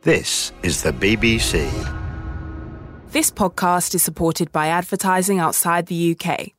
This is the BBC. This podcast is supported by advertising outside the UK.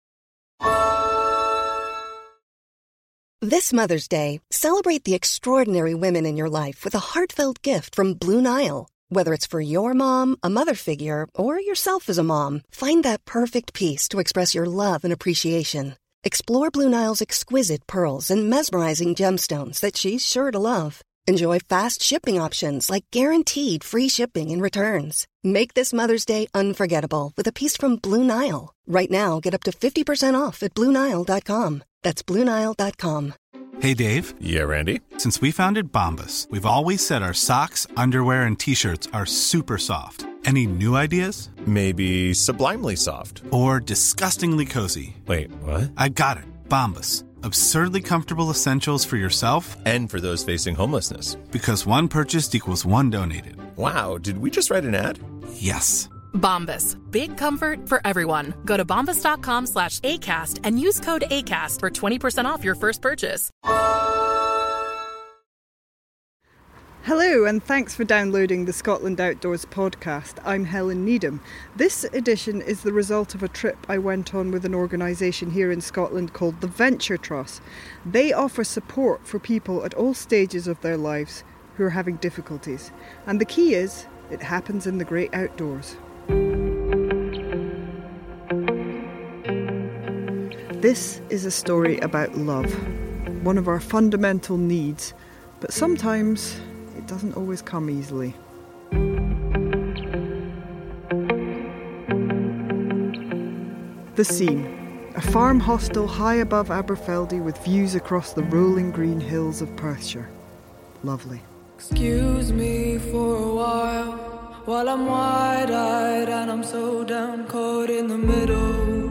This Mother's Day, celebrate the extraordinary women in your life with a heartfelt gift from Blue Nile. Whether it's for your mom, a mother figure, or yourself as a mom, find that perfect piece to express your love and appreciation. Explore Blue Nile's exquisite pearls and mesmerizing gemstones that she's sure to love. Enjoy fast shipping options like guaranteed free shipping and returns. Make this Mother's Day unforgettable with a piece from Blue Nile. Right now, get up to 50% off at BlueNile.com. That's BlueNile.com. Hey, Dave. Yeah, Randy. Since we founded Bombas, we've always said our socks, underwear, and T-shirts are super soft. Any new ideas? Maybe sublimely soft. Or disgustingly cozy. Wait, what? I got it. Bombas. Absurdly comfortable essentials for yourself and for those facing homelessness. Because one purchased equals one donated. Wow, did we just write an ad? Yes. Bombas. Big comfort for everyone. Go to bombas.com/ACAST and use code ACAST for 20% off your first purchase. Hello and thanks for downloading the Scotland Outdoors podcast. I'm Helen Needham. This edition is the result of a trip I went on with an organisation here in Scotland called the Venture Trust. They offer support for people at all stages of their lives who are having difficulties. And the key is, it happens in the great outdoors. This is a story about love, one of our fundamental needs, but sometimes it doesn't always come easily. The scene. A farm hostel high above Aberfeldy with views across the rolling green hills of Perthshire. Lovely. Excuse me for a while I'm wide-eyed and I'm so down caught in the middle.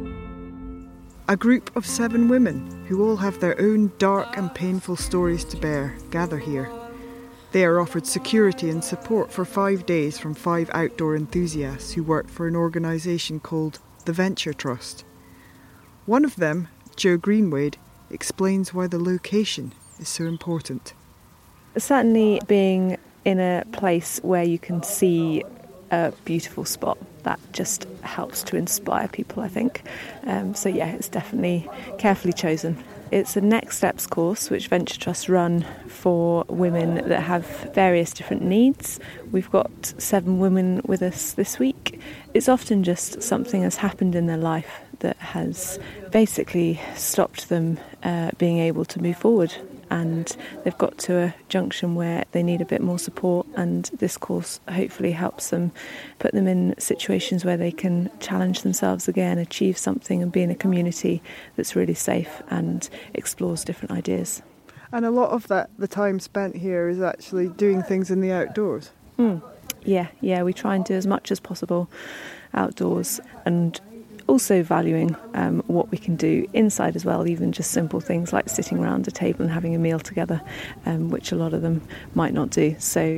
A group of 7 women who all have their own dark and painful stories to bear gather here. They are offered security and support for 5 days from 5 outdoor enthusiasts who work for an organisation called the Venture Trust. One of them, Jo Greenwade, explains why the location is so important. Certainly being in a place where you can see a beautiful spot, that just helps to inspire people, I think. It's definitely carefully chosen. It's a Next Steps course which Venture Trust run for women that have various different needs. We've got 7 women with us this week. It's often just something has happened in their life that has basically stopped them being able to move forward. And they've got to a junction where they need a bit more support, and this course hopefully helps them, put them in situations where they can challenge themselves again, achieve something and be in a community that's really safe and explores different ideas. And a lot of that, the time spent here, is actually doing things in the outdoors. Yeah, we try and do as much as possible outdoors, and also valuing what we can do inside as well, even just simple things like sitting around a table and having a meal together, which a lot of them might not do. So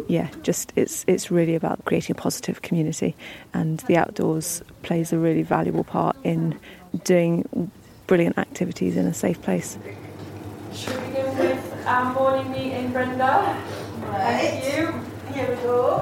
it's really about creating a positive community, and the outdoors plays a really valuable part in doing brilliant activities in a safe place. Should we go with our morning meeting, Brenda? Right. Thank you. Here we go.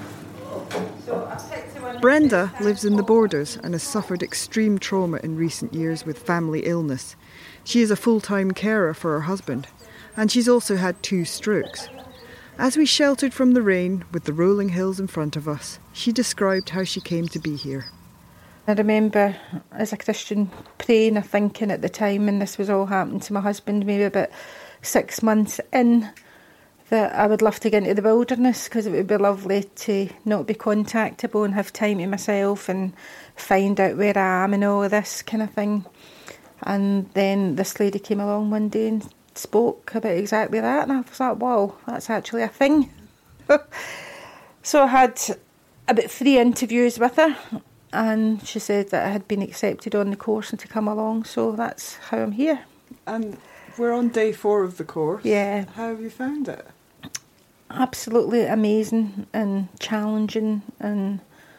Brenda lives in the Borders and has suffered extreme trauma in recent years with family illness. She is a full-time carer for her husband, and she's also had 2 strokes. As we sheltered from the rain with the rolling hills in front of us, she described how she came to be here. I remember as a Christian praying or thinking at the time, and this was all happening to my husband maybe about 6 months in, that I would love to get into the wilderness because it would be lovely to not be contactable and have time to myself and find out where I am and all of this kind of thing. And then this lady came along one day and spoke about exactly that, and I was like, wow, that's actually a thing. So I had about 3 interviews with her, and she said that I had been accepted on the course and to come along, so that's how I'm here. And we're on day 4 of the course. Yeah. How have you found it? Absolutely amazing and challenging and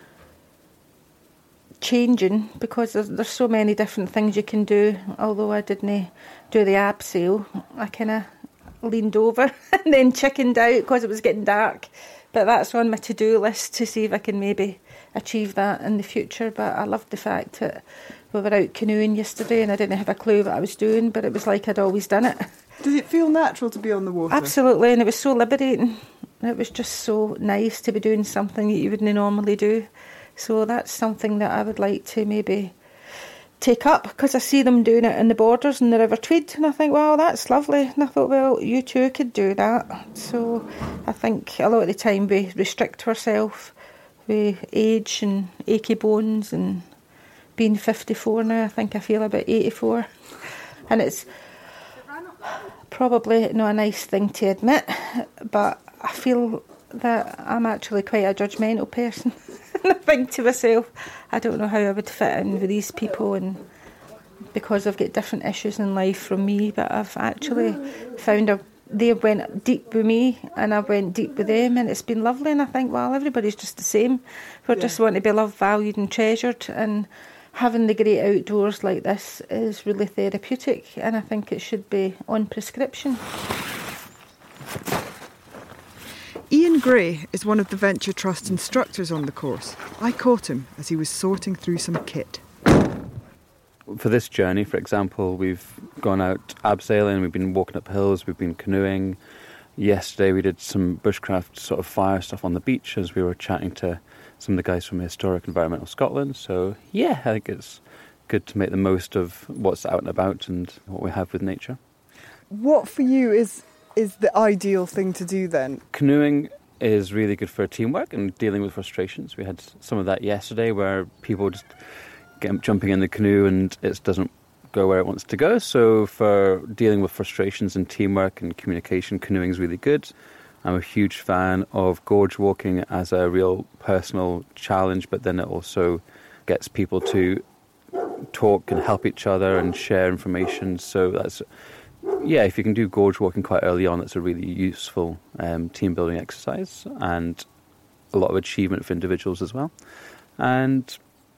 changing, because there's so many different things you can do. Although I didn't do the abseil, I kind of leaned over and then chickened out because it was getting dark. But that's on my to-do list to see if I can maybe achieve that in the future. But I loved the fact that we were out canoeing yesterday and I didn't have a clue what I was doing, but it was like I'd always done it. Did it feel natural to be on the water? Absolutely, and it was so liberating. It was just so nice to be doing something that you wouldn't normally do. So that's something that I would like to maybe take up, because I see them doing it in the Borders in the River Tweed, and I think, well, that's lovely. And I thought, well, you too could do that. So I think a lot of the time we restrict ourselves with age and achy bones, and being 54 now, I think I feel about 84. And it's probably not a nice thing to admit, but I feel that I'm actually quite a judgmental person. And I think to myself, I don't know how I would fit in with these people, and because I've got different issues in life from me, but I've actually found they went deep with me and I went deep with them, and it's been lovely. And I think, well, everybody's just the same. We just want to be loved, valued and treasured, and having the great outdoors like this is really therapeutic, and I think it should be on prescription. Ian Gray is one of the Venture Trust instructors on the course. I caught him as he was sorting through some kit. For this journey, for example, we've gone out abseiling, we've been walking up hills, we've been canoeing. Yesterday we did some bushcraft sort of fire stuff on the beach as we were chatting to some of the guys from Historic Environmental Scotland. So yeah, I think it's good to make the most of what's out and about and what we have with nature. What for you is the ideal thing to do then? Canoeing is really good for teamwork and dealing with frustrations. We had some of that yesterday where people just get jumping in the canoe and it doesn't go where it wants to go. So for dealing with frustrations and teamwork and communication, canoeing is really good. I'm a huge fan of gorge walking as a real personal challenge, but then it also gets people to talk and help each other and share information. So that's, yeah, if you can do gorge walking quite early on, it's a really useful team building exercise and a lot of achievement for individuals as well. And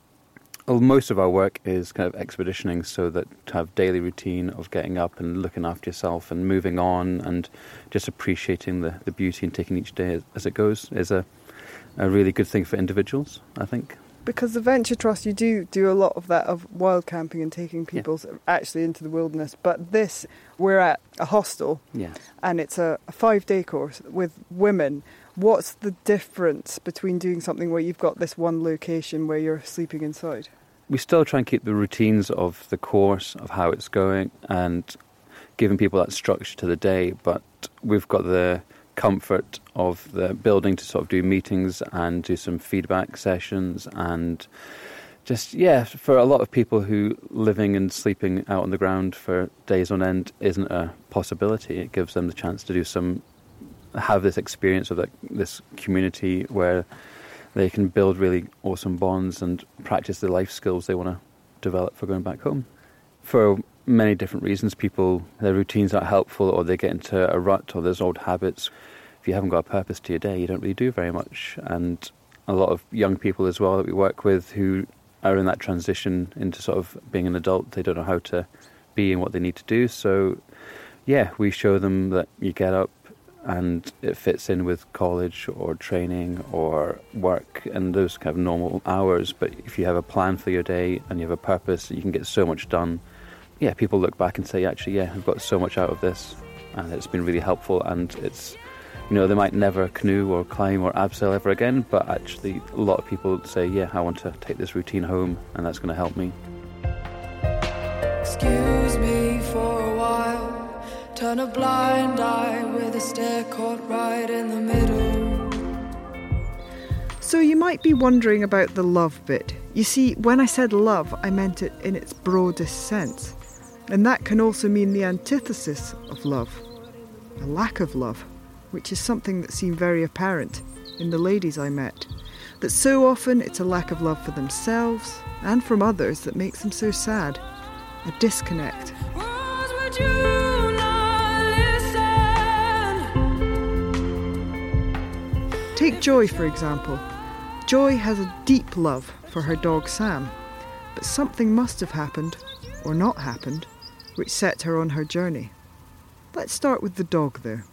most of our work is kind of expeditioning, so that to have daily routine of getting up and looking after yourself and moving on and just appreciating the beauty and taking each day as it goes is a really good thing for individuals, I think. Because the Venture Trust, you do a lot of that, of wild camping and taking people actually into the wilderness. But this, we're at a hostel, and it's a 5-day course with women. What's the difference between doing something where you've got this one location where you're sleeping inside? We still try and keep the routines of the course, of how it's going, and giving people that structure to the day. But we've got the comfort of the building to sort of do meetings and do some feedback sessions, and just, for a lot of people who living and sleeping out on the ground for days on end isn't a possibility. It gives them the chance to have this experience of this community where they can build really awesome bonds and practice the life skills they want to develop for going back home. For many different reasons, their routines aren't helpful, or they get into a rut, or there's old habits. If you haven't got a purpose to your day, you don't really do very much. And a lot of young people as well that we work with who are in that transition into sort of being an adult, they don't know how to be and what they need to do. So, we show them that you get up and it fits in with college or training or work and those kind of normal hours. But if you have a plan for your day and you have a purpose, you can get so much done. People look back and say, actually, I've got so much out of this, and it's been really helpful. And it's, they might never canoe or climb or abseil ever again, but actually a lot of people say, I want to take this routine home, and that's going to help me. Excuse me for a while, turn a blind eye with a stare caught right in the middle. So you might be wondering about the love bit. You see, when I said love, I meant it in its broadest sense. And that can also mean the antithesis of love, a lack of love, which is something that seemed very apparent in the ladies I met. That so often it's a lack of love for themselves and from others that makes them so sad. A disconnect. Take Joy, for example. Joy has a deep love for her dog Sam, but something must have happened, or not happened, which set her on her journey. Let's start with the dog there.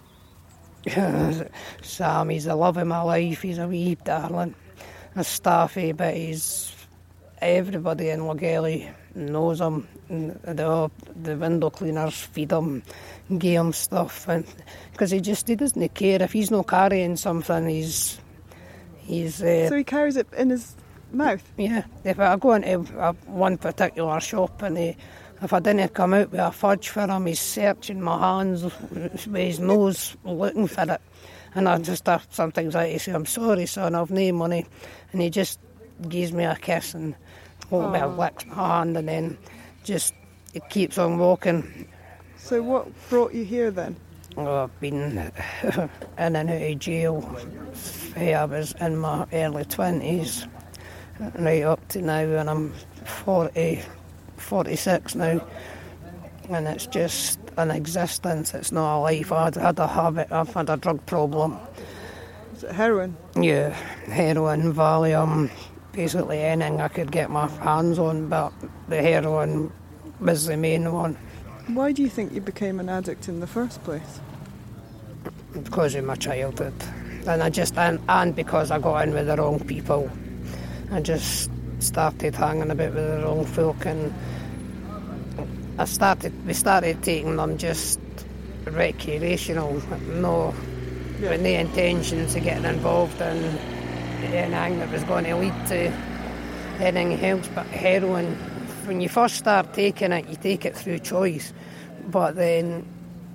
Sam, he's the love of my life. He's a wee darling. A staffy, but everybody in Logelly knows him. The window cleaners feed him, give him stuff, and because he doesn't care if he's not carrying something. He's so he carries it in his mouth. Yeah. If I go into one particular shop and if I didn't come out with a fudge for him, he's searching my hands with his nose, looking for it. And I just sometimes I say, "I'm sorry, son, I've no money," and he just gives me a kiss and licks my hand, and then just it keeps on walking. So what brought you here then? Oh, I've been in and out of jail. I was in my early 20s, right up to now, and I'm 46 now, and it's just an existence. It's not a life. I've had a habit. I've had a drug problem. Is it heroin? Yeah, heroin, Valium, basically anything I could get my hands on, but the heroin was the main one. Why do you think you became an addict in the first place? Because of my childhood, and because I got in with the wrong people. I just started hanging about with the wrong folk, and we started taking them just recreational, with no intentions of getting involved in anything that was going to lead to anything else. But heroin, when you first start taking it, you take it through choice, but then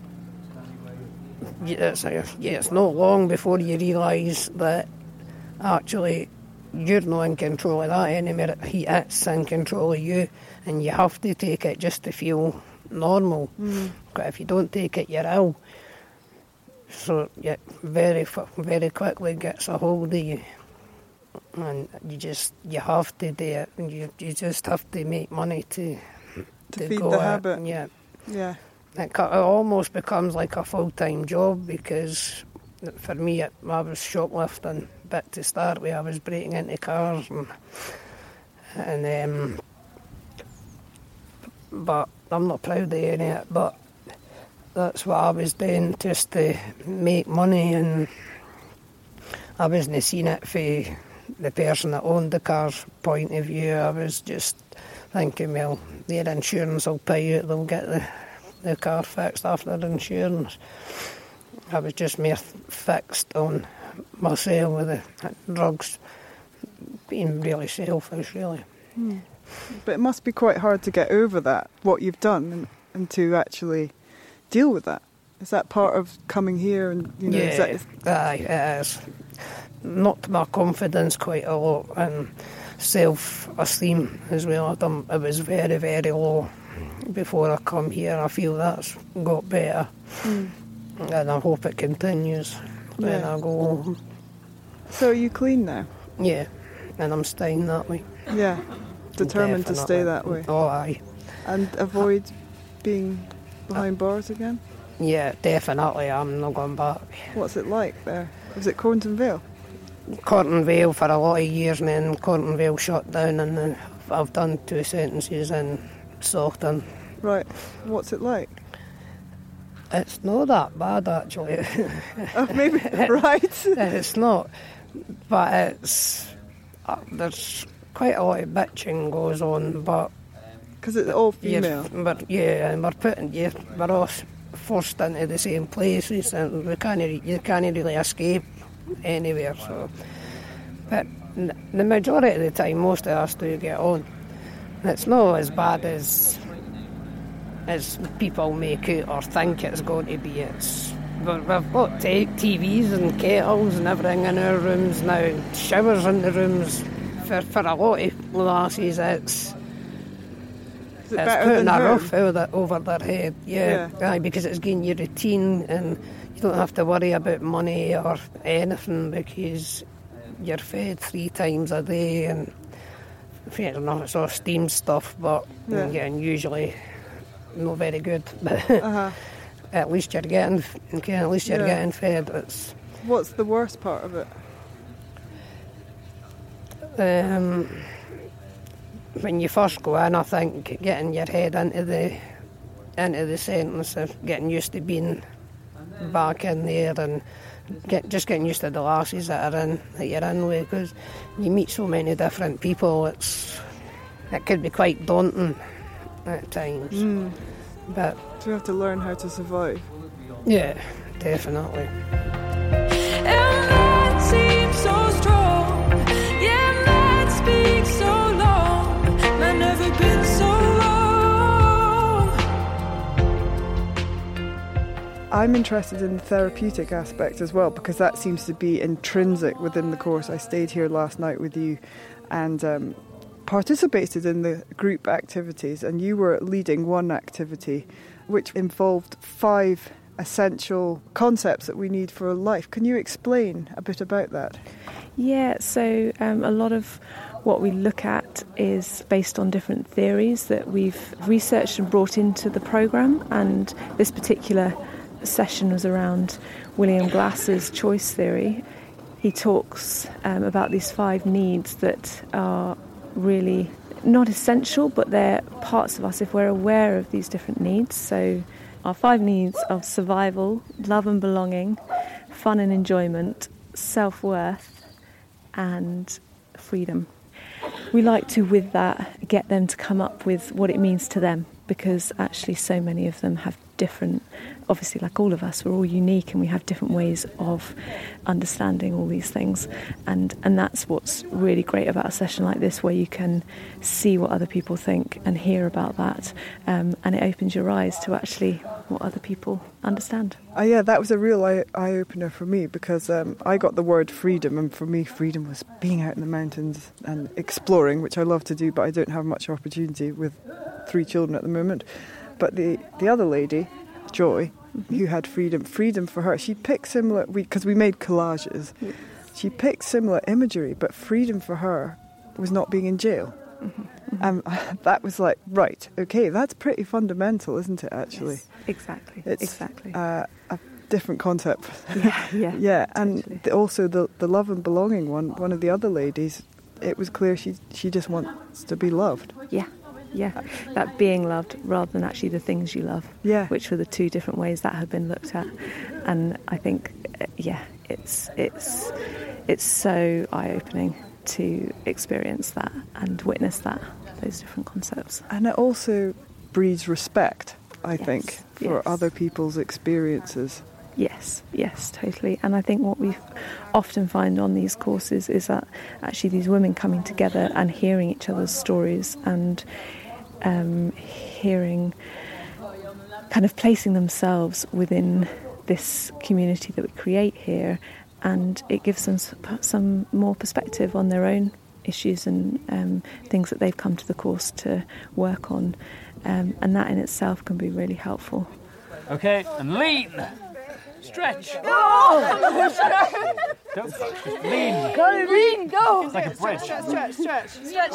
it's not long before you realise that actually you're not in control of that anymore. It's in control of you, and you have to take it just to feel normal. But if you don't take it, you're ill. So it very quickly gets a hold of you, and you have to do it. And you just have to make money to feed go the out. habit. Yeah. It almost becomes like a full-time job, because for me I was shoplifting, but to start with I was breaking into cars and but I'm not proud of any of it, but that's what I was doing just to make money, and I wasn't seeing it from the person that owned the car's point of view. I was just thinking, well, their insurance will pay you, they'll get the car fixed after the insurance. I was just more fixed on myself with the drugs, being really selfish, really. But it must be quite hard to get over that, what you've done, and to actually deal with that. Is that part of coming here? And it is. Knocked my confidence quite a lot, and self-esteem as well. It was very, very low before I come here. I feel that's got better, and I hope it continues when I go home. So are you clean now? Yeah, and I'm staying that way. Yeah, determined to stay that way. Oh, aye. And avoid being behind bars again? Yeah, definitely. I'm not going back. What's it like there? Is it Cornton Vale? Cornton Vale for a lot of years, and then Cornton Vale shut down, and then I've done 2 sentences in Saughton. Right. What's it like? It's not that bad, actually. Oh, maybe, right. It's not, but it's there's quite a lot of bitching goes on, but because it's all female. And we're all forced into the same places, and you can't really escape anywhere. So, but the majority of the time, most of us do get on. It's not as bad as people make it or think it's going to be. We've got TVs and kettles and everything in our rooms now, and showers in the rooms. For a lot of lasses, it's putting a roof over their head. Yeah. Aye, because it's getting your routine, and you don't have to worry about money or anything, because you're fed 3 times a day, and I don't know, it's all steamed stuff, but getting usually not very good. But at least you're getting fed. What's the worst part of it? When you first go in, I think getting your head into into the sentence of getting used to being back in there and just getting used to the lasses that you're in with, because you meet so many different people. It could be quite daunting at times. But so you have to learn how to survive. Yeah, definitely. So strong, yeah, man speaks so long, man never been so long. I'm interested in the therapeutic aspect as well, because that seems to be intrinsic within the course. I stayed here last night with you and participated in the group activities, and you were leading one activity which involved 5 essential concepts that we need for life. Can you explain a bit about that? Yeah, so a lot of what we look at is based on different theories that we've researched and brought into the programme, and this particular session was around William Glass's choice theory. He talks about these 5 needs that are really not essential, but they're parts of us if we're aware of these different needs. So our 5 needs of survival, love and belonging, fun and enjoyment, self-worth and freedom. We like to, with that, get them to come up with what it means to them, because actually so many of them have different, obviously like all of us, we're all unique and we have different ways of understanding all these things, and that's what's really great about a session like this, where you can see what other people think and hear about that, and it opens your eyes to actually what other people understand. Yeah, that was a real eye-opener for me, because I got the word freedom, and for me freedom was being out in the mountains and exploring, which I love to do, but I don't have much opportunity with 3 children at the moment. But the other lady, Joy, who had freedom for her, she picked similar, because we made collages, she picked similar imagery, but freedom for her was not being in jail. And that was like, right, okay, that's pretty fundamental, isn't it, actually? Yes, exactly. It's exactly. A different concept. Yeah, totally. And also the love and belonging one of the other ladies, it was clear she just wants to be loved. Yeah, that being loved rather than actually the things you love, which were the 2 different ways that had been looked at. And I think, it's so eye-opening to experience that and witness those different concepts. And it also breeds respect, I think, for other people's experiences. Yes, totally. And I think what we often find on these courses is that actually these women coming together and hearing each other's stories and hearing, kind of placing themselves within this community that we create here, and it gives them some more perspective on their own issues and things that they've come to the course to work on, and that in itself can be really helpful. Okay, and lean! Stretch! Go! Don't touch, just lean! Go, lean, go! It's like a bridge. Stretch.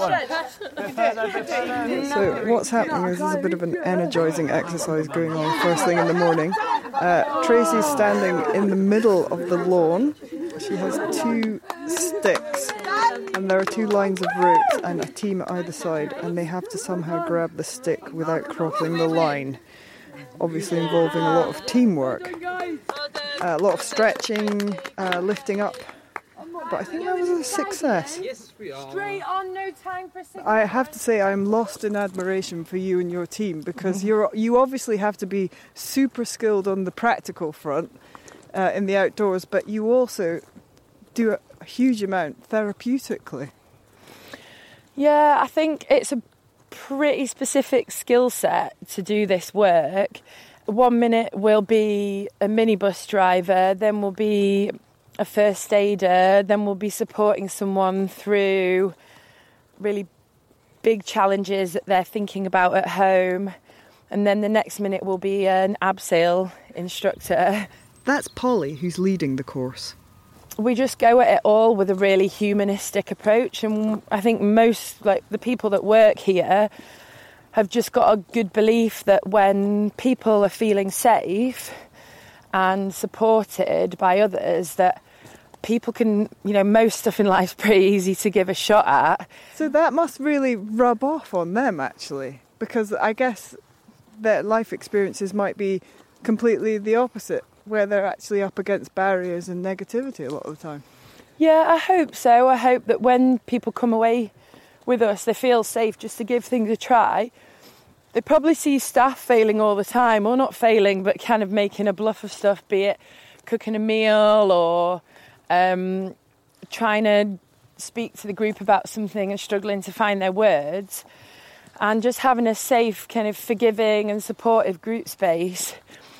So what's happening is there's a bit of an energising exercise going on first thing in the morning. Tracy's standing in the middle of the lawn. She has 2 sticks, and there are 2 lines of ropes and a team at either side, and they have to somehow grab the stick without crossing the line. Obviously involving a lot of teamwork, a lot of stretching, lifting up. But I think that was a success. Straight on, no time for signal. I have to say I'm lost in admiration for you and your team, because you obviously have to be super skilled on the practical front in the outdoors, but you also do a huge amount therapeutically. Yeah, I think it's a pretty specific skill set to do this work. 1 minute we'll be a minibus driver, then we'll be a first aider, then we'll be supporting someone through really big challenges that they're thinking about at home, and then the next minute we'll be an abseil instructor. That's Polly, who's leading the course. We just go at it all with a really humanistic approach, and I think most, like the people that work here, have just got a good belief that when people are feeling safe and supported by others, that people can, most stuff in life's pretty easy to give a shot at. So that must really rub off on them, actually, because I guess their life experiences might be completely the opposite, where they're actually up against barriers and negativity a lot of the time. Yeah, I hope so. I hope that when people come away with us, they feel safe just to give things a try. They probably see staff failing all the time, or not failing, but kind of making a bluff of stuff, be it cooking a meal or trying to speak to the group about something and struggling to find their words. And just having a safe, kind of forgiving and supportive group space.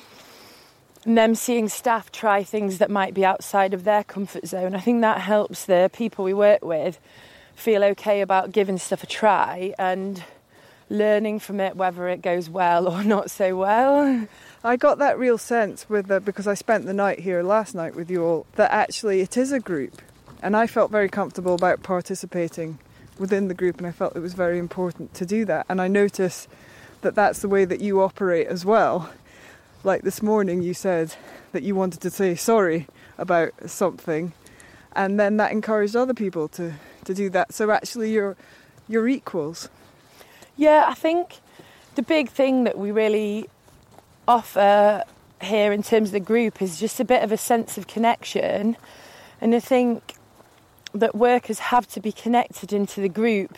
And them seeing staff try things that might be outside of their comfort zone. I think that helps the people we work with feel okay about giving stuff a try and learning from it, whether it goes well or not so well. I got that real sense because I spent the night here last night with you all, that actually it is a group. And I felt very comfortable about participating within the group, and I felt it was very important to do that. And I notice that that's the way that you operate as well. Like this morning you said that you wanted to say sorry about something, and then that encouraged other people to do that. So actually you're equals. Yeah, I think the big thing that we really offer here in terms of the group is just a bit of a sense of connection. And I think that workers have to be connected into the group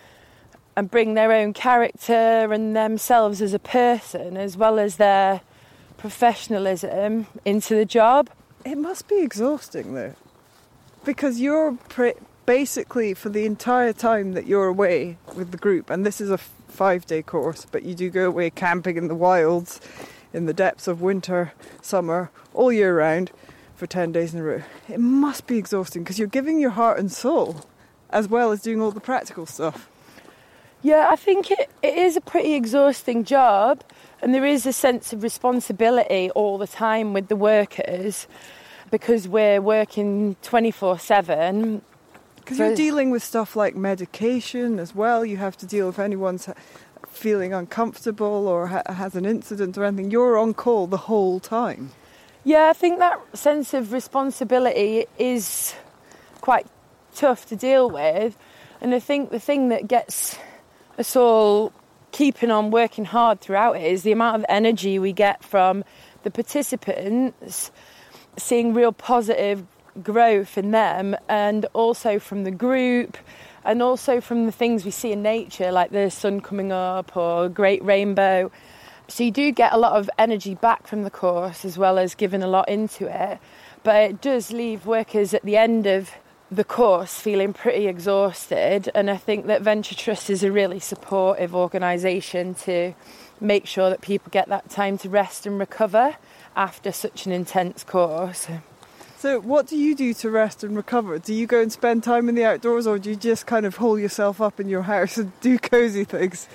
and bring their own character and themselves as a person, as well as their professionalism, into the job. It must be exhausting though, because you're basically, for the entire time that you're away with the group, and this is a 5-day course, but you do go away camping in the wilds in the depths of winter, summer, all year round for 10 days in a row. It must be exhausting because you're giving your heart and soul as well as doing all the practical stuff. Yeah, I think it is a pretty exhausting job, and there is a sense of responsibility all the time with the workers because we're working 24/7. Because you're dealing with stuff like medication as well. You have to deal if anyone's feeling uncomfortable or has an incident or anything. You're on call the whole time. Yeah, I think that sense of responsibility is quite tough to deal with. And I think the thing that gets us all keeping on working hard throughout it is the amount of energy we get from the participants, seeing real positive growth in them, and also from the group, and also from the things we see in nature, like the sun coming up or a great rainbow. So you do get a lot of energy back from the course, as well as giving a lot into it. But it does leave workers at the end of the course feeling pretty exhausted. And I think that Venture Trust is a really supportive organisation to make sure that people get that time to rest and recover after such an intense course. So what do you do to rest and recover? Do you go and spend time in the outdoors, or do you just kind of hole yourself up in your house and do cosy things?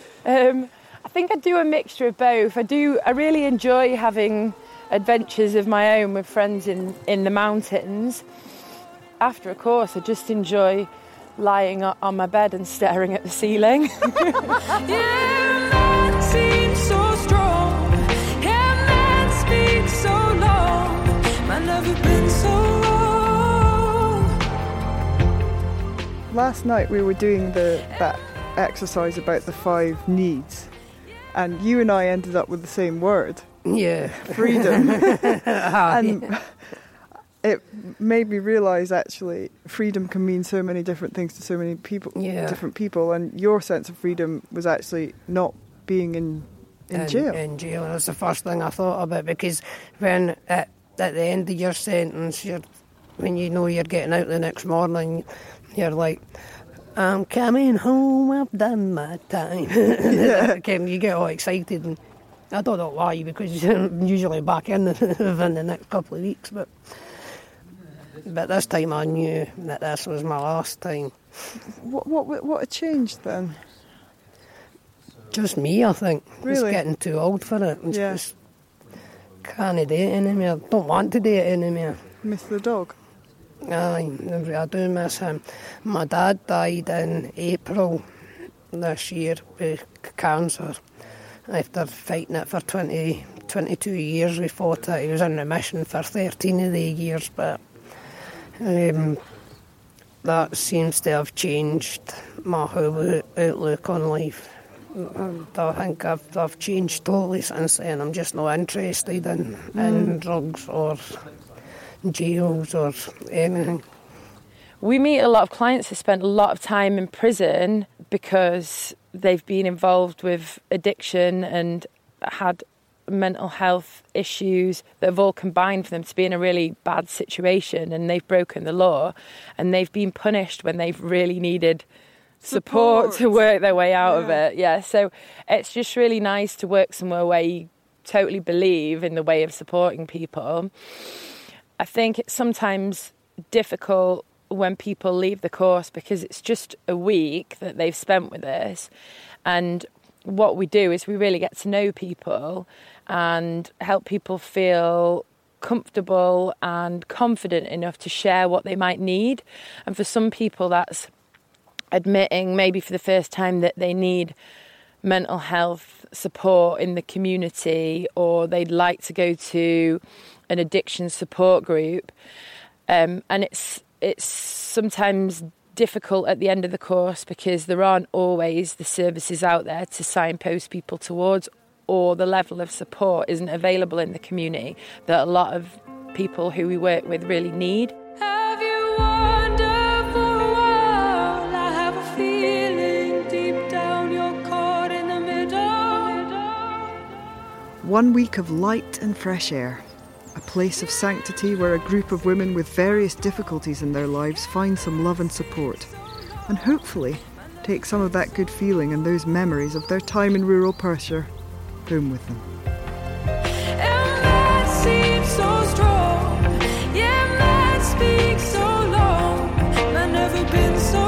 I think I do a mixture of both. I really enjoy having adventures of my own with friends in the mountains. After a course, I just enjoy lying on my bed and staring at the ceiling. So strong, yeah, man speaks so long, man never been so long. Last night we were doing that exercise about the 5 needs, and you and I ended up with the same word. Yeah. Freedom. And it made me realise actually freedom can mean so many different things to so many people, different people, and your sense of freedom was actually not being in jail. In jail, that's the first thing I thought about, because when at the end of your sentence, when you know you're getting out the next morning, you're like, I'm coming home, I've done my time. You get all excited, and I don't know why, because I'm usually back in within the next couple of weeks, but this time I knew that this was my last time. What had changed then? Just me, I think. Really? Just getting too old for it. Just can't do it anymore. Don't want to do it anymore. Miss the dog? Aye, I do miss him. My dad died in April this year with cancer. After fighting it for 22 years, we fought it. He was in remission for 13 of the years, but that seems to have changed my whole outlook on life. I think I've changed totally since then. I'm just not interested in drugs or jails or anything. We meet a lot of clients who spent a lot of time in prison because they've been involved with addiction and had mental health issues that have all combined for them to be in a really bad situation, and they've broken the law and they've been punished when they've really needed support to work their way out of it. Yeah, so it's just really nice to work somewhere where you totally believe in the way of supporting people. I think it's sometimes difficult when people leave the course because it's just a week that they've spent with us, and what we do is we really get to know people and help people feel comfortable and confident enough to share what they might need. And for some people that's admitting maybe for the first time that they need mental health support in the community, or they'd like to go to an addiction support group. And it's sometimes difficult at the end of the course because there aren't always the services out there to signpost people towards, or the level of support isn't available in the community that a lot of people who we work with really need. Have you wandered for a while? I have a feeling deep down you're caught in the middle. 1 week of light and fresh air. A place of sanctity where a group of women with various difficulties in their lives find some love and support. And hopefully take some of that good feeling and those memories of their time in rural Perthshire home with them. And that seems so strong. Yeah, man speaks so long. Man never been so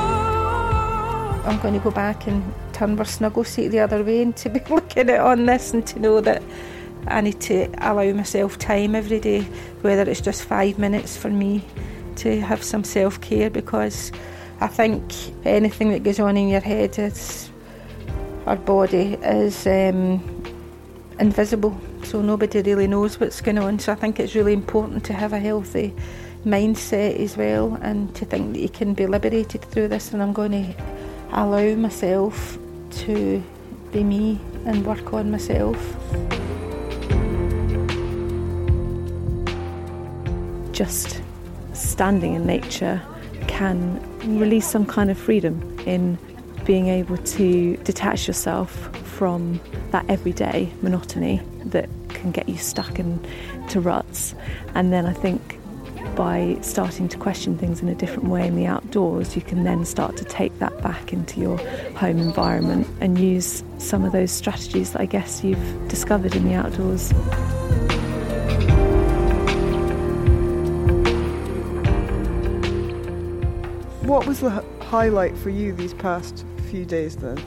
wrong. I'm going to go back and turn my snuggle seat the other way and to be looking at on this and to know that I need to allow myself time every day, whether it's just 5 minutes for me to have some self-care, because I think anything that goes on in your head, our body is invisible, so nobody really knows what's going on. So I think it's really important to have a healthy mindset as well, and to think that you can be liberated through this. And I'm going to allow myself to be me and work on myself. Just standing in nature can release some kind of freedom in being able to detach yourself from that everyday monotony that can get you stuck into ruts. And then I think by starting to question things in a different way in the outdoors, you can then start to take that back into your home environment and use some of those strategies that I guess you've discovered in the outdoors. What was the highlight for you these past few days then?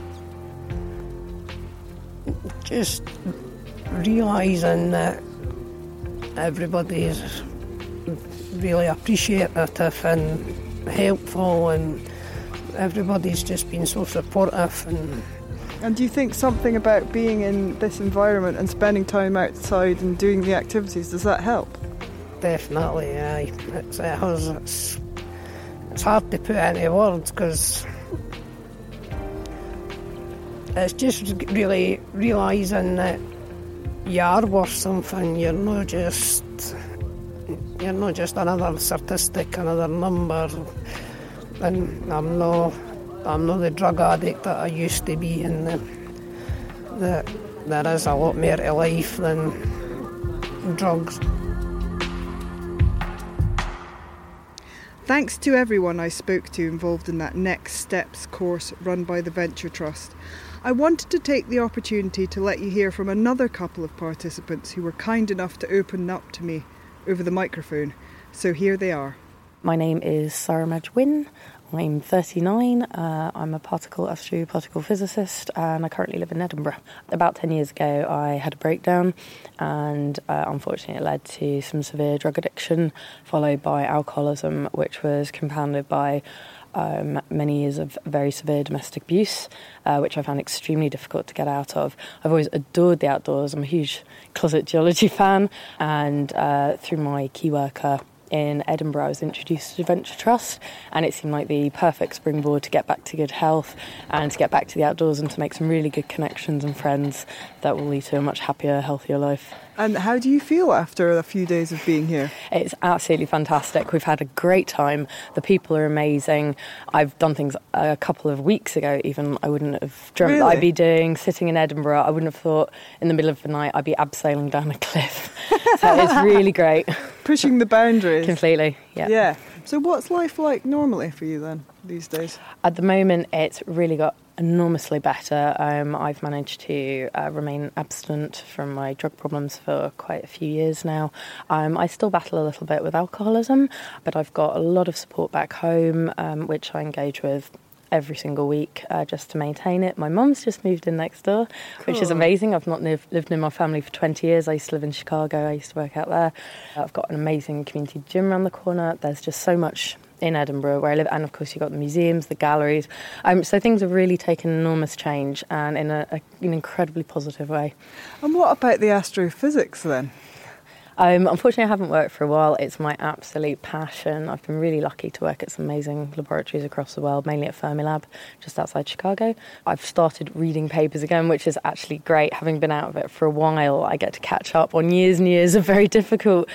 Just realising that everybody is really appreciative and helpful, and everybody's just been so supportive. And do you think something about being in this environment and spending time outside and doing the activities, does that help? Definitely, aye. It's hard to put into words, because it's just really realising that you are worth something. You're not just another statistic, another number. And I'm not the drug addict that I used to be, and that there is a lot more to life than drugs. Thanks to everyone I spoke to involved in that Next Steps course run by the Venture Trust. I wanted to take the opportunity to let you hear from another couple of participants who were kind enough to open up to me over the microphone. So here they are. My name is Sarah Madge Wynne. I'm 39. I'm a astroparticle physicist, and I currently live in Edinburgh. About 10 years ago, I had a breakdown, and unfortunately it led to some severe drug addiction, followed by alcoholism, which was compounded by many years of very severe domestic abuse, which I found extremely difficult to get out of. I've always adored the outdoors. I'm a huge closet geology fan, and through my key worker in Edinburgh, I was introduced to Adventure Trust, and it seemed like the perfect springboard to get back to good health and to get back to the outdoors and to make some really good connections and friends that will lead to a much happier, healthier life. And how do you feel after a few days of being here? It's absolutely fantastic. We've had a great time. The people are amazing. I've done things a couple of weeks ago even I wouldn't have dreamt that I'd be doing. Sitting in Edinburgh, I wouldn't have thought in the middle of the night I'd be abseiling down a cliff. So it's really great. Pushing the boundaries. Completely, yeah. Yeah. So what's life like normally for you then, these days? At the moment, it's really got enormously better. I've managed to remain abstinent from my drug problems for quite a few years now. I still battle a little bit with alcoholism, but I've got a lot of support back home, which I engage with every single week just to maintain it. My mum's just moved in next door, which is amazing. I've not lived in my family for 20 years. I used to live in Chicago. I used to work out there. I've got an amazing community gym around the corner. There's just so much in Edinburgh where I live, and of course you've got the museums, the galleries, so things have really taken enormous change and in an incredibly positive way. And what about the astrophysics then? Unfortunately, I haven't worked for a while. It's my absolute passion. I've been really lucky to work at some amazing laboratories across the world, mainly at Fermilab, just outside Chicago. I've started reading papers again, which is actually great. Having been out of it for a while, I get to catch up on years and years of very difficult,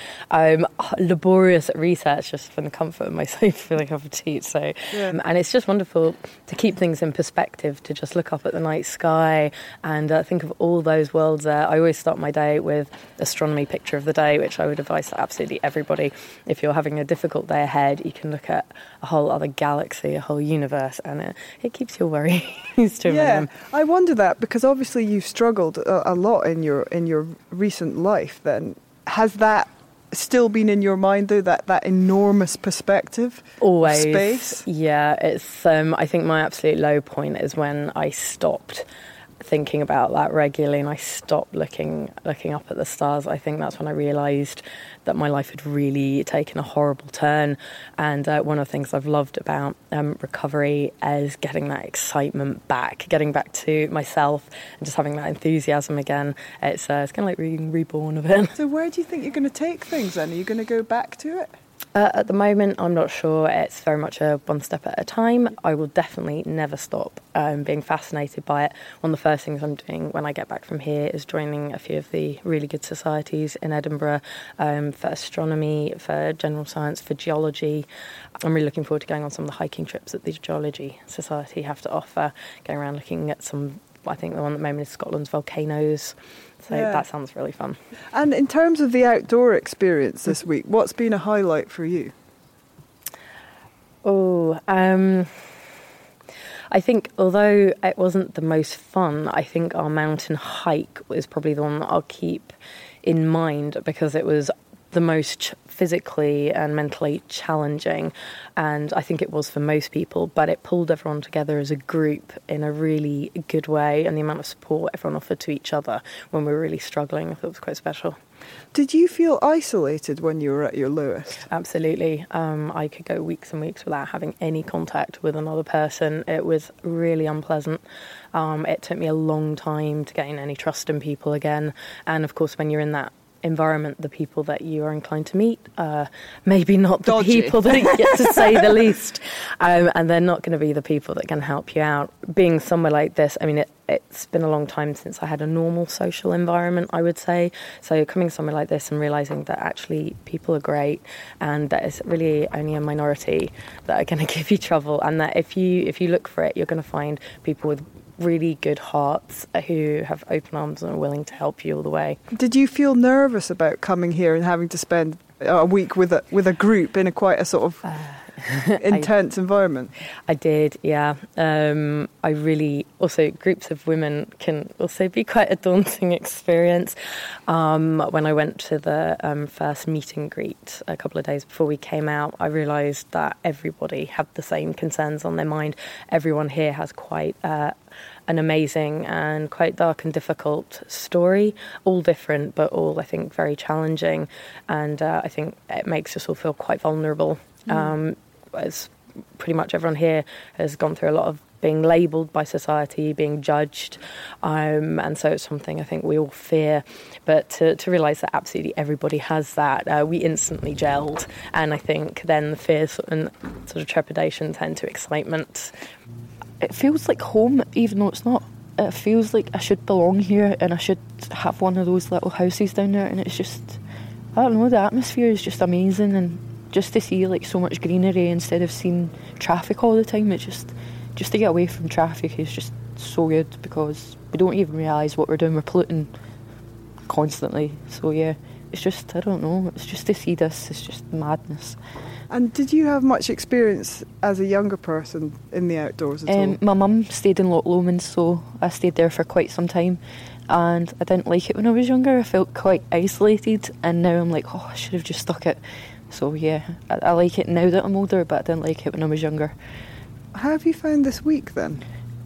laborious research just from the comfort of my sofa with a cup of tea. So, and it's just wonderful to keep things in perspective, to just look up at the night sky and think of all those worlds there. I always start my day with astronomy picture of the day, which I would advise to absolutely everybody. If you're having a difficult day ahead, you can look at a whole other galaxy, a whole universe, and it keeps your worries to a minimum. I wonder that because obviously you've struggled a lot in your recent life. Then has that still been in your mind though, that enormous perspective? Always. Space? Yeah, it's. I think my absolute low point is when I stopped thinking about that regularly and I stopped looking up at the stars. I think that's when I realised that my life had really taken a horrible turn. And one of the things I've loved about recovery is getting that excitement back, getting back to myself and just having that enthusiasm again. It's kind of like being reborn a bit. So where do you think you're going to take things then? Are you going to go back to it? At the moment, I'm not sure. It's very much a one step at a time. I will definitely never stop being fascinated by it. One of the first things I'm doing when I get back from here is joining a few of the really good societies in Edinburgh for astronomy, for general science, for geology. I'm really looking forward to going on some of the hiking trips that the Geology Society have to offer, going around looking at some, I think the one at the moment is Scotland's volcanoes. So that sounds really fun. And in terms of the outdoor experience this week, what's been a highlight for you? I think although it wasn't the most fun, I think our mountain hike was probably the one that I'll keep in mind because it was the most physically and mentally challenging, and I think it was for most people, but it pulled everyone together as a group in a really good way, and the amount of support everyone offered to each other when we were really struggling, I thought it was quite special. Did you feel isolated when you were at your lowest? Absolutely. I could go weeks and weeks without having any contact with another person. It was really unpleasant. It took me a long time to gain any trust in people again, and of course when you're in that environment, the people that you are inclined to meet maybe not the Dodgy. people that get to say the least, and they're not going to be the people that can help you out. Being somewhere like this, I mean, it's been a long time since I had a normal social environment, I would say. So coming somewhere like this and realising that actually people are great and that it's really only a minority that are going to give you trouble, and that if you look for it, you're going to find people with really good hearts who have open arms and are willing to help you all the way. Did you feel nervous about coming here and having to spend a week with a group in a quite a sort of intense environment? I did, yeah. I really, also groups of women can also be quite a daunting experience. When I went to the first meet and greet a couple of days before we came out, I realised that everybody had the same concerns on their mind. Everyone here has quite an amazing and quite dark and difficult story, all different, but all, I think, very challenging. And I think it makes us all feel quite vulnerable. As pretty much everyone here has gone through a lot of being labelled by society, being judged, and so it's something I think we all fear. But to realise that absolutely everybody has that, we instantly gelled, and I think then the fears and sort of trepidation tend to excitement. It feels like home, even though it's not. It feels like I should belong here and I should have one of those little houses down there, and it's just, I don't know, the atmosphere is just amazing, and just to see like so much greenery instead of seeing traffic all the time, it's just to get away from traffic is just so good, because we don't even realise what we're doing, we're polluting constantly. So yeah, it's just, I don't know, it's just to see this, it's just madness. And did you have much experience as a younger person in the outdoors at all? My mum stayed in Loch Lomond, so I stayed there for quite some time, and I didn't like it when I was younger. I felt quite isolated, and now I'm like, oh, I should have just stuck it. So yeah, I like it now that I'm older, but I didn't like it when I was younger. How have you found this week then?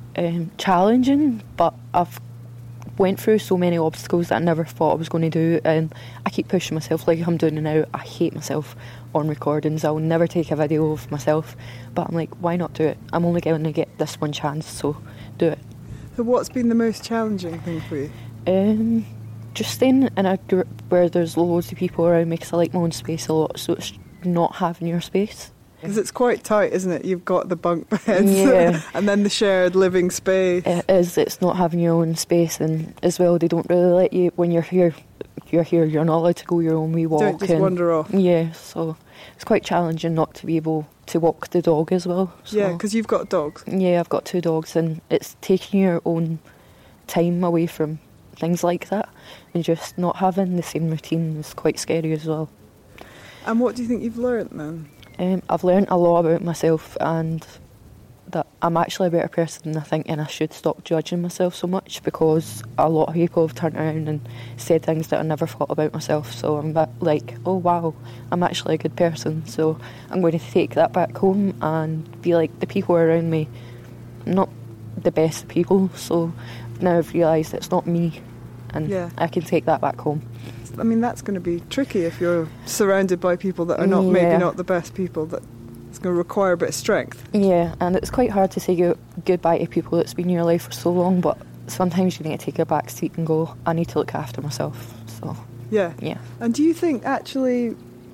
Challenging, but I've went through so many obstacles that I never thought I was going to do, and I keep pushing myself like I'm doing now. I hate myself on recordings. I'll never take a video of myself, but I'm like, why not do it? I'm only going to get this one chance, so do it. So what's been the most challenging thing for you? Just staying in a group where there's loads of people around me, because I like my own space a lot, so it's not having your space. Because it's quite tight, isn't it? You've got the bunk beds, yeah. And then the shared living space. It is, it's not having your own space, and as well, they don't really let you, when you're here, you're not allowed to go your own wee walk. Don't just wander off. Yeah, so it's quite challenging not to be able to walk the dog as well. So. Yeah, because you've got dogs. Yeah, I've got 2 dogs, and it's taking your own time away from things like that, and just not having the same routine is quite scary as well. And what do you think you've learnt then? I've learnt a lot about myself, and that I'm actually a better person than I think, and I should stop judging myself so much, because a lot of people have turned around and said things that I never thought about myself. So I'm like, oh wow, I'm actually a good person. So I'm going to take that back home and be like, the people around me, not the best people. So now I've realised it's not me, and I can take that back home. I mean, that's going to be tricky if you're surrounded by people that are not maybe not the best people. That it's going to require a bit of strength. Yeah, and it's quite hard to say goodbye to people that's been in your life for so long, but sometimes you need to take a back seat and go, I need to look after myself. So yeah. And do you think actually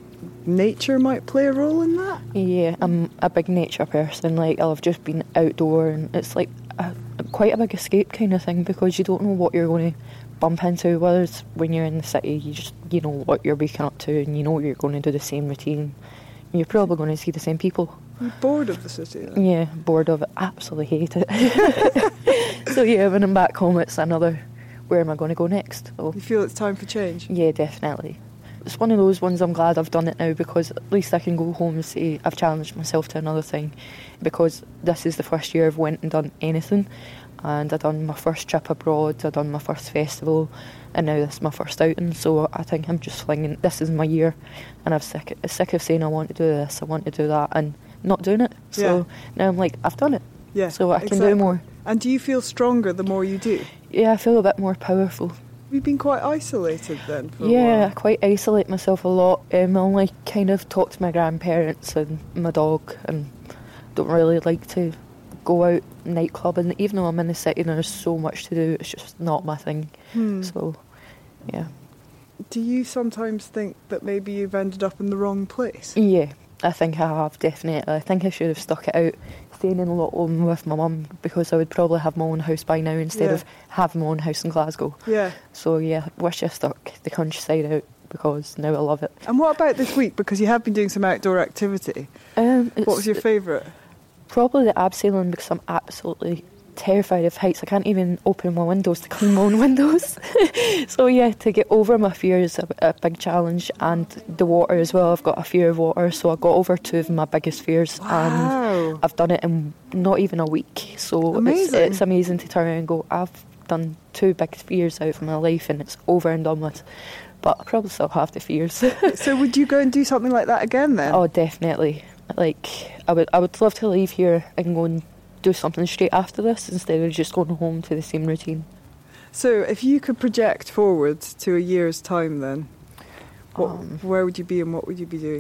nature might play a role in that? Yeah, I'm a big nature person. Like, I've just been outdoor, and it's like quite a big escape kind of thing, because you don't know what you're going to bump into. Whether it's when you're in the city, you know what you're waking up to, and you know you're going to do the same routine. You're probably going to see the same people. You're bored of the city then? Yeah, bored of it. Absolutely hate it. So yeah, when I'm back home, it's another, where am I going to go next? So, you feel it's time for change? Yeah, definitely. It's one of those ones I'm glad I've done it now, because at least I can go home and say I've challenged myself to another thing, because this is the first year I've went and done anything. And I've done my first trip abroad, I've done my first festival, and now this is my first outing. So I think I'm just flinging, this is my year, and I'm sick of saying I want to do this, I want to do that, and not doing it. So now I'm like, I've done it, so I can do more. And do you feel stronger the more you do? Yeah, I feel a bit more powerful. You've been quite isolated then for a while. I quite isolate myself a lot. I only kind of talk to my grandparents and my dog, and don't really like to go out nightclub, and even though I'm in the city and there's so much to do, it's just not my thing. So yeah. Do you sometimes think that maybe you've ended up in the wrong place? Yeah, I think I have, definitely. I think I should have stuck it out, staying in Loch Lomond with my mum, because I would probably have my own house by now instead of having my own house in Glasgow. So yeah, wish I stuck the countryside out, because now I love it. And what about this week, because you have been doing some outdoor activity? What was your favourite? Probably the abseiling, because I'm absolutely terrified of heights. I can't even open my windows to clean my own windows. So yeah, to get over my fear is a big challenge. And the water as well, I've got a fear of water, so I got over 2 of my biggest fears. Wow. And I've done it in not even a week. So it's amazing to turn around and go, I've done 2 big fears out of my life, and it's over and done with. But I probably still have the fears. So would you go and do something like that again then? Oh, definitely. Like, I would love to leave here and go and do something straight after this, instead of just going home to the same routine. So if you could project forward to a year's time then, where would you be and what would you be doing?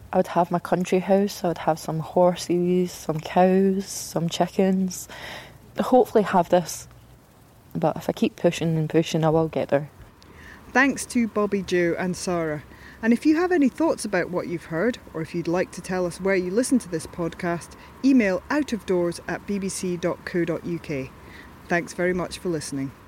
I would have my country house, I would have some horses, some cows, some chickens. Hopefully have this, but if I keep pushing and pushing, I will get there. Thanks to Bobby Joe and Sarah. And if you have any thoughts about what you've heard, or if you'd like to tell us where you listen to this podcast, email outofdoors@bbc.co.uk. Thanks very much for listening.